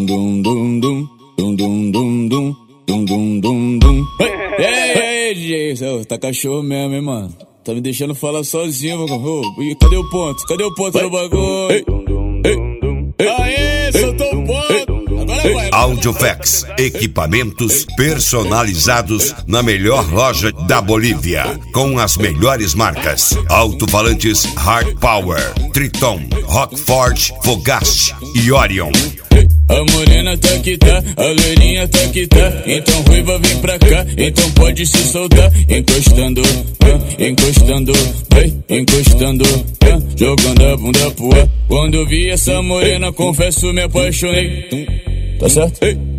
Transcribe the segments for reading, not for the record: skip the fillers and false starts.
Dum dum dum dum, dum dum dum dum, dum dum dum dum. Ei, DJ, tá cachorro mesmo, hein, mano? Tá me deixando falar sozinho, mano. E cadê o ponto? Cadê o ponto no bagulho? Aê, soltou o ponto! Agora vai! Audiofax, equipamentos personalizados na melhor loja da Bolívia, com as melhores marcas: alto-falantes Hard Power, Triton, Rockford, Fogast e Orion. A morena tá que tá, a loirinha tá que tá. Então ruiva vem pra cá, então pode se soltar. Encostando, encostando, encostando, jogando a bunda pro ar. Quando eu vi essa morena, confesso me apaixonei. Tá certo?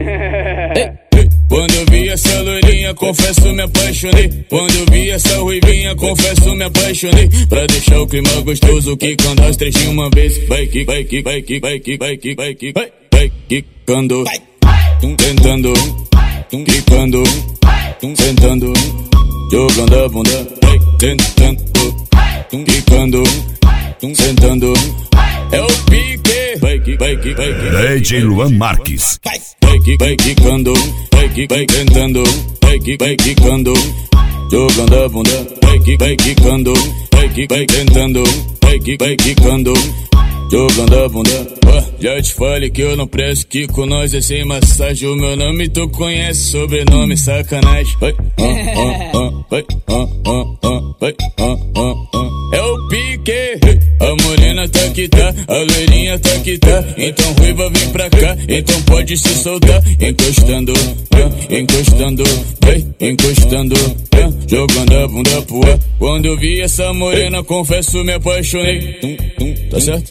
Quando eu vi essa loirinha, confesso me apaixonei. Quando eu vi essa ruivinha, confesso me apaixonei. Pra deixar o clima gostoso, quicando as três de uma vez. Vai que, vai que, vai que, vai que, vai que, vai que, vai. Vai quicando, tentando, quicando, sentando, jogando a bunda. Vai tentando, quicando, sentando. É o pique. Vai que, vai que, vai que. DJ Luan Marques. Vai que, vai quicando, vai que, vai tentando, vai que, vai quicando, jogando a bunda. Vai que, vai quicando, vai que, vai tentando, vai que, vai quicando, jogando a bunda. Já te falei que eu não presto, que com nós é sem massagem. O meu nome tu conhece, sobrenome sacanagem. Vai, vai, vai, é o pique. A morena tá que tá, a loirinha tá que tá. Então ruiva vem pra cá, então pode se soltar. Encostando, encostando, encostando, jogando a bunda pro ar. Quando eu vi essa morena, confesso me apaixonei. Tá certo?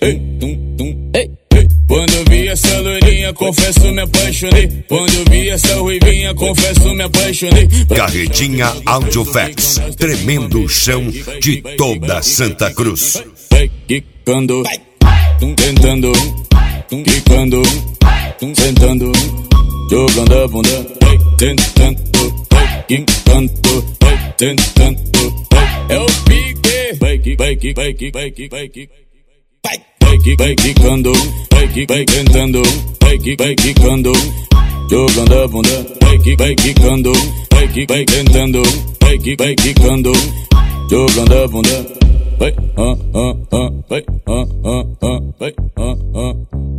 Quando eu vi essa loirinha, confesso me apaixonei. Quando eu vi essa ruivinha, confesso me apaixonei. Carretinha Audiofax, tremendo chão de toda Santa Cruz. Vai quicando, tentando, quicando, sentando, jogando a bunda. Vai tentando, vai quicando, vai tentando. É o pique. Vai que, vai que, vai que, vai que, vai que. Vai que, vai quicando, vai que, vai tentando, vai que, vai quicando, jogando a bunda. Vai que, vai quicando, vai que, vai tentando, vai que, vai quicando, jogando a bunda. Vai, vai, vai.